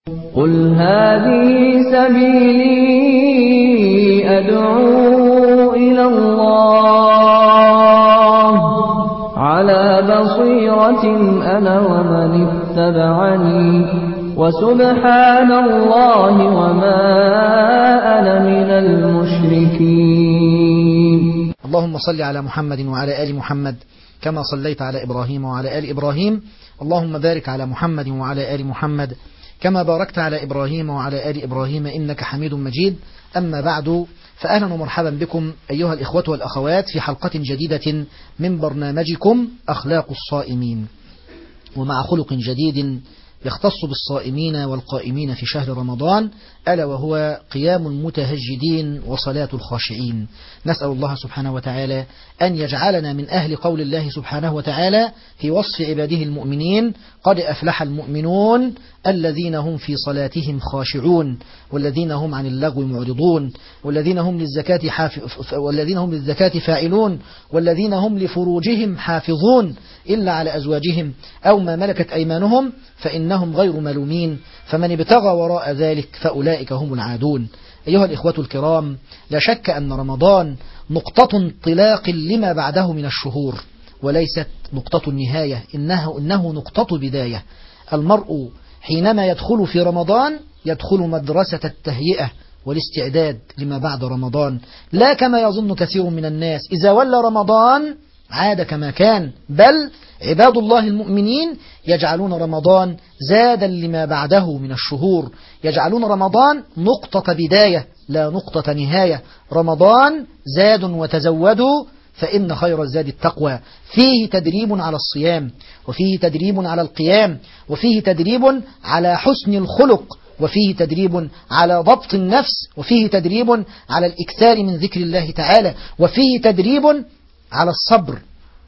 قل هذه سبيلي أدعو إلى الله على بصيرة أنا ومن اتبعني وسبحان الله وما أنا من المشركين. اللهم صل على محمد وعلى آل محمد كما صليت على إبراهيم وعلى آل إبراهيم. اللهم بارك على محمد وعلى آل محمد كما باركت على إبراهيم وعلى آل إبراهيم إنك حميد مجيد. أما بعد، فأهلا ومرحبا بكم أيها الإخوة والأخوات في حلقة جديدة من برنامجكم أخلاق الصائمين، ومع خلق جديد يختص بالصائمين والقائمين في شهر رمضان، ألا وهو قيام المتهجدين وصلاة الخاشعين. نسأل الله سبحانه وتعالى أن يجعلنا من أهل قول الله سبحانه وتعالى في وصف عباده المؤمنين: قد أفلح المؤمنون الذين هم في صلاتهم خاشعون والذين هم عن اللغو معرضون والذين هم للزكاة فاعلون والذين هم لفروجهم حافظون إلا على أزواجهم أو ما ملكت أيمانهم فإنهم غير ملومين فمن ابتغى وراء ذلك فأولئك هم العادون. أيها الإخوة الكرام، لا شك أن رمضان نقطة انطلاق لما بعده من الشهور، وليست نقطة النهاية، إنه نقطة بداية. المرء حينما يدخل في رمضان يدخل مدرسة التهيئة والاستعداد لما بعد رمضان، لا كما يظن كثير من الناس إذا ولى رمضان عاد كما كان، بل عباد الله المؤمنين يجعلون رمضان زادا لما بعده من الشهور، يجعلون رمضان نقطة بداية لا نقطة نهاية. رمضان زاد وتزودوا فإن خير الزاد التقوى، فيه تدريب على الصيام، وفيه تدريب على القيام، وفيه تدريب على حسن الخلق، وفيه تدريب على ضبط النفس، وفيه تدريب على الإكثار من ذكر الله تعالى، وفيه تدريب على الصبر.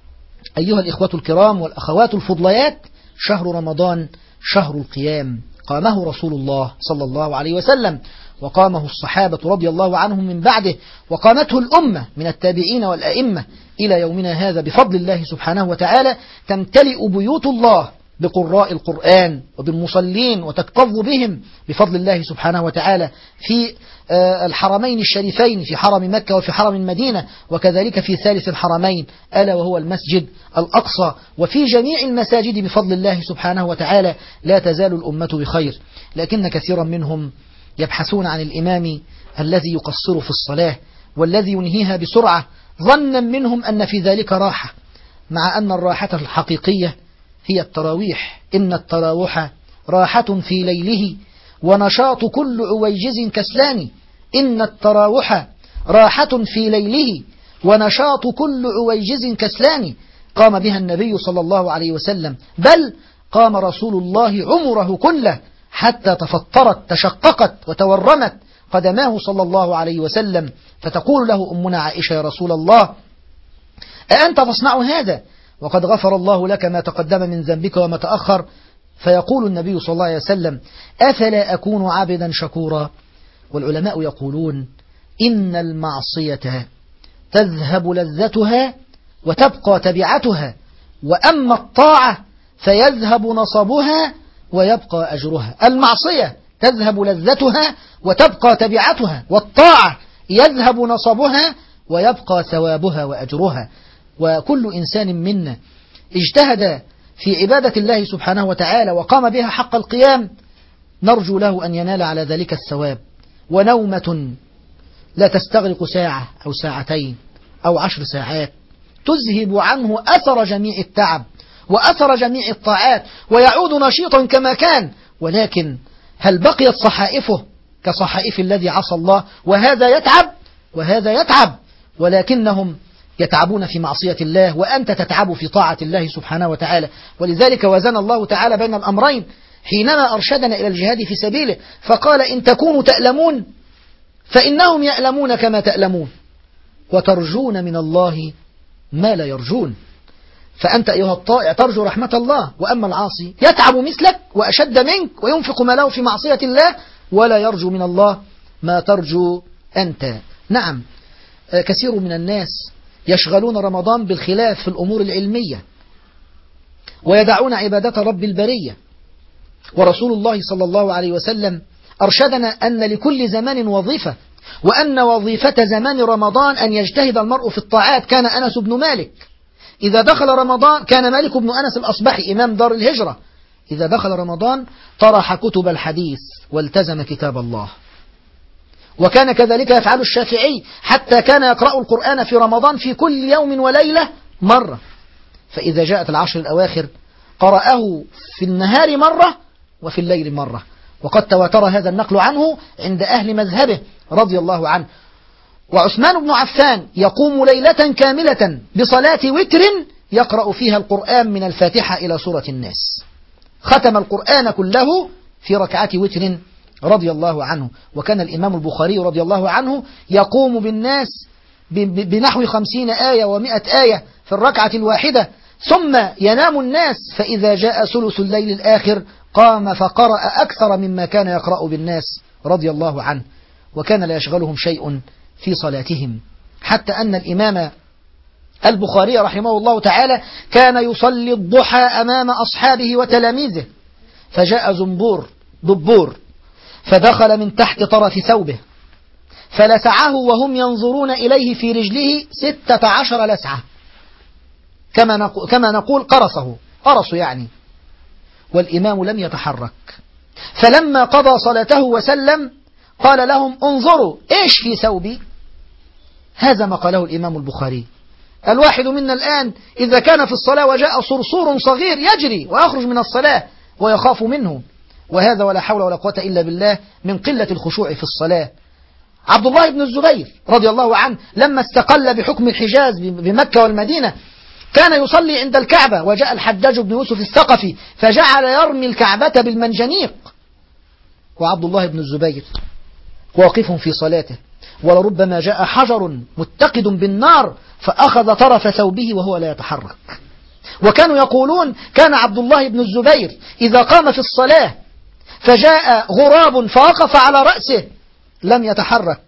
أيها الإخوة الكرام والأخوات الفضليات، شهر رمضان شهر القيام، قامه رسول الله صلى الله عليه وسلم، وقامه الصحابة رضي الله عنهم من بعده، وقامته الأمة من التابعين والأئمة إلى يومنا هذا بفضل الله سبحانه وتعالى. تمتلئ بيوت الله بقراء القرآن وبالمصلين وتكتظ بهم بفضل الله سبحانه وتعالى في الحرمين الشريفين، في حرم مكة وفي حرم المدينة، وكذلك في ثالث الحرمين ألا وهو المسجد الأقصى، وفي جميع المساجد بفضل الله سبحانه وتعالى. لا تزال الأمة بخير، لكن كثيرا منهم يبحثون عن الإمام الذي يقصر في الصلاة والذي ينهيها بسرعة، ظنا منهم أن في ذلك راحة، مع أن الراحة الحقيقية هي التراويح. إن التراوح راحة في ليله ونشاط كل عويجز كسلان. إن التراوح راحة في ليله ونشاط كل عويجز كسلان. قام بها النبي صلى الله عليه وسلم، بل قام رسول الله عمره كله حتى تفطرت تشققت وتورمت قدماه صلى الله عليه وسلم، فتقول له أمنا عائشة: يا رسول الله، أأنت تصنع هذا وقد غفر الله لك ما تقدم من ذنبك وما تأخر؟ فيقول النبي صلى الله عليه وسلم: أفلا أكون عبدا شكورا؟ والعلماء يقولون: إن المعصية تذهب لذتها وتبقى تبعتها، وأما الطاعة فيذهب نصبها ويبقى أجرها. المعصية تذهب لذتها وتبقى تبعتها، والطاعة يذهب نصبها ويبقى ثوابها وأجرها. وكل إنسان منا اجتهد في عبادة الله سبحانه وتعالى وقام بها حق القيام نرجو له أن ينال على ذلك الثواب. ونومة لا تستغرق ساعة أو ساعتين أو 10 ساعات تذهب عنه أثر جميع التعب وأثر جميع الطاعات ويعود نشيطا كما كان. ولكن هل بقيت صحائفه كصحائف الذي عصى الله؟ وهذا يتعب وهذا يتعب، ولكنهم يتعبون في معصية الله، وأنت تتعب في طاعة الله سبحانه وتعالى. ولذلك وزن الله تعالى بين الأمرين حينما أرشدنا إلى الجهاد في سبيله، فقال: إن تكونوا تألمون فإنهم يألمون كما تألمون وترجون من الله ما لا يرجون. فأنت أيها الطائع ترجو رحمة الله، وأما العاصي يتعب مثلك وأشد منك وينفق ماله في معصية الله ولا يرجو من الله ما ترجو أنت. نعم، كثير من الناس يشغلون رمضان بالخلاف في الأمور العلمية ويدعون عبادة رب البرية، ورسول الله صلى الله عليه وسلم أرشدنا أن لكل زمان وظيفة، وأن وظيفة زمان رمضان أن يجتهد المرء في الطاعات. كان أنس بن مالك إذا دخل رمضان، كان مالك بن أنس الأصبحي إمام دار الهجرة، إذا دخل رمضان طرح كتب الحديث والتزم كتاب الله. وكان كذلك يفعل الشافعي، حتى كان يقرأ القرآن في رمضان في كل يوم وليلة مرة، فإذا جاءت العشر الأواخر قرأه في النهار مرة وفي الليل مرة، وقد تواتر هذا النقل عنه عند أهل مذهبه رضي الله عنه. وعثمان بن عفان يقوم ليلة كاملة بصلاة وتر يقرأ فيها القرآن من الفاتحة إلى سورة الناس، ختم القرآن كله في ركعة وتر رضي الله عنه. وكان الإمام البخاري رضي الله عنه يقوم بالناس بنحو 50 آية و100 آية في الركعة الواحدة، ثم ينام الناس، فإذا جاء ثلث الليل الآخر قام فقرأ أكثر مما كان يقرأ بالناس رضي الله عنه. وكان لا يشغلهم شيء في صلاتهم، حتى أن الإمام البخاري رحمه الله تعالى كان يصلي الضحى أمام أصحابه وتلاميذه، فجاء دبور فدخل من تحت طرف ثوبه فلسعه وهم ينظرون إليه في رجله 16 لسعة، كما نقول قرصه يعني، والإمام لم يتحرك. فلما قضى صلاته وسلم قال لهم انظروا إيش في ثوبي. هذا ما قاله الإمام البخاري. الواحد منا الآن إذا كان في الصلاة وجاء صرصور صغير يجري ويخرج من الصلاة ويخاف منه، وهذا ولا حول ولا قوة إلا بالله من قلة الخشوع في الصلاة. عبد الله بن الزبير رضي الله عنه لما استقل بحكم الحجاز بمكة والمدينة كان يصلي عند الكعبة، وجاء الحجاج بن يوسف الثقفي فجعل يرمي الكعبة بالمنجنيق، وعبد الله بن الزبير واقف في صلاته، ولربما جاء حجر متقد بالنار فأخذ طرف ثوبه وهو لا يتحرك. وكانوا يقولون كان عبد الله بن الزبير إذا قام في الصلاة فجاء غراب فوقف على رأسه لم يتحرك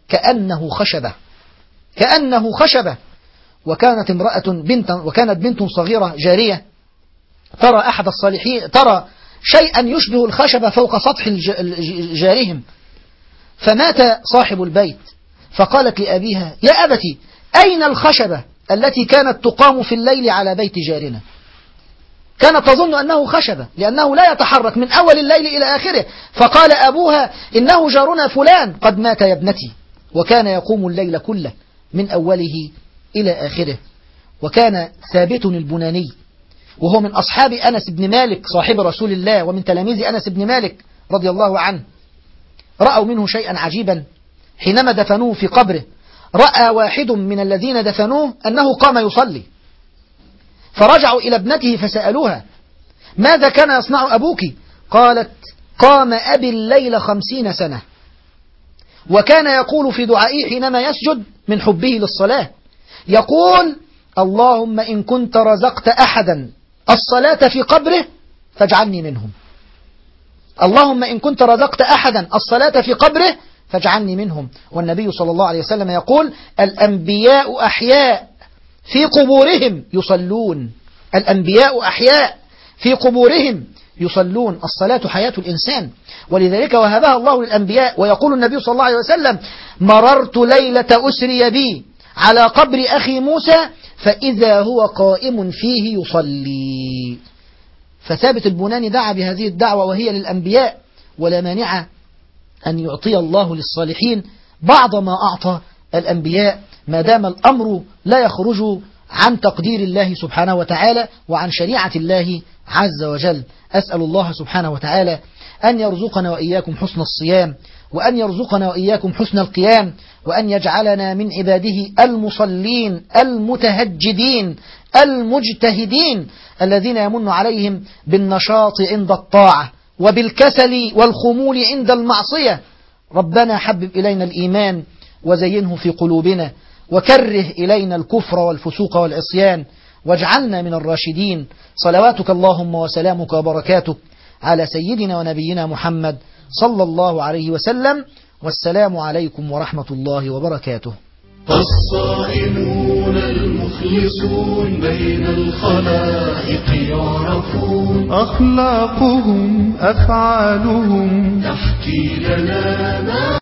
كأنه خشبة. وكانت بنت صغيرة جارية ترى أحد الصالحين ترى شيئا يشبه الخشبة فوق سطح جارهم، فمات صاحب البيت فقالت لأبيها يا أبتي أين الخشبة التي كانت تقام في الليل على بيت جارنا؟ كانت تظن أنه خشبة لأنه لا يتحرك من أول الليل إلى آخره. فقال أبوها إنه جارنا فلان قد مات يا ابنتي، وكان يقوم الليل كله من أوله إلى آخره. وكان ثابت البناني وهو من أصحاب أنس بن مالك صاحب رسول الله ومن تلاميذ أنس بن مالك رضي الله عنه، رأوا منه شيئا عجيبا حينما دفنوه في قبره. رأى واحد من الذين دفنوه أنه قام يصلي، فرجعوا إلى ابنته فسألوها ماذا كان يصنع أبوك؟ قالت قام أبي الليل 50 سنة، وكان يقول في دعائه حينما يسجد من حبه للصلاة يقول اللهم إن كنت رزقت أحدا الصلاة في قبره فاجعلني منهم، اللهم إن كنت رزقت أحدا الصلاة في قبره فاجعلني منهم. والنبي صلى الله عليه وسلم يقول الأنبياء أحياء في قبورهم يصلون، الأنبياء أحياء في قبورهم يصلون. الصلاة حياة الإنسان، ولذلك وهبها الله للأنبياء. ويقول النبي صلى الله عليه وسلم مررت ليلة أسري بي على قبر أخي موسى فإذا هو قائم فيه يصلي. فثابت البناني دعا بهذه الدعوة وهي للأنبياء، ولا مانع أن يعطي الله للصالحين بعض ما أعطى الأنبياء ما دام الأمر لا يخرج عن تقدير الله سبحانه وتعالى وعن شريعة الله عز وجل. أسأل الله سبحانه وتعالى أن يرزقنا وإياكم حسن الصيام، وأن يرزقنا وإياكم حسن القيام، وأن يجعلنا من عباده المصلين المتهجدين المجتهدين الذين يمن عليهم بالنشاط عند الطاعة وبالكسل والخمول عند المعصية. ربنا حبب إلينا الإيمان وزينه في قلوبنا، وكره إلينا الكفر والفسوق والعصيان، واجعلنا من الراشدين. صلواتك اللهم وسلامك وبركاتك على سيدنا ونبينا محمد صلى الله عليه وسلم، والسلام عليكم ورحمة الله وبركاته. الصائمون مخلصون بين الخلائق يعرفون، أخلاقهم أفعالهم تحكي لنا